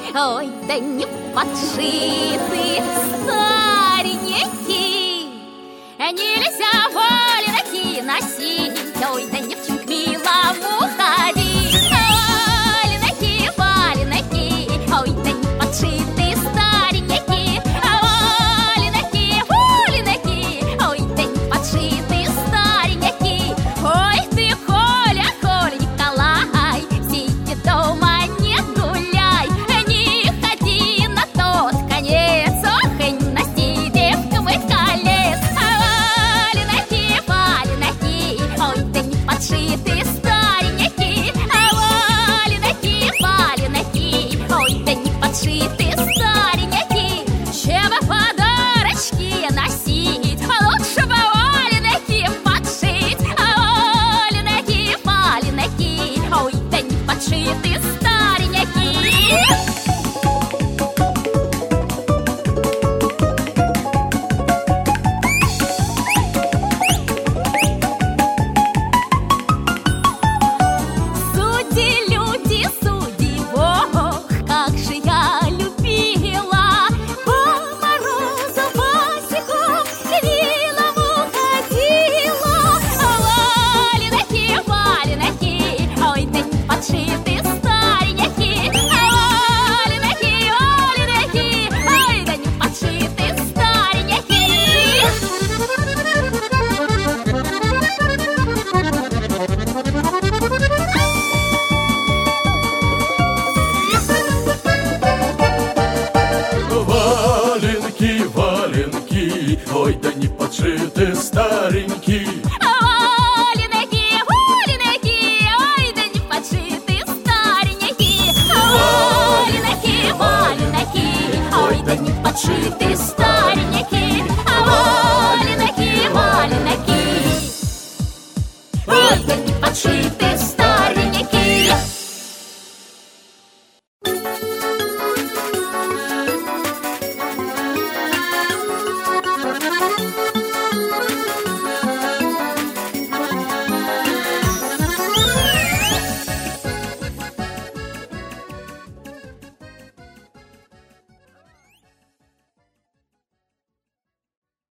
ой, да не подшиты старенькие. Нельзя валенки носить, ой, да девчонка милому ходить. Валенки, валенки, ой, да не подшиты старенькие. Валенки, валенки, ой, да не подшиты старенькие. Ой, ты, Коля, Коля, Николай, сиди дома, не гуляй, не ходи на тот конец, ох, и не носи девковых колец. Валенки, валенки, ой, да не подшиты старенькие. Валенки, валенки, ой, да не подшиты старенькие. Чего подарочки носить, лучше бы валенки подшить. Валенки, валенки, ой, да не подшиты старенькие. Судьи, люди, судьи, Бог, как же я любила по морозу босиком к милому ходила. Валенки, валенки, ой, да не подшиты старенькие. Валенки, валенки, ой, да не подшиты старенькие. Валенки, валенки, ой, да не подшиты старенькие. Валенки, валенки, ой, да не подшиты старенькие. Валенки, валенки, ой, да не подшиты старенькие.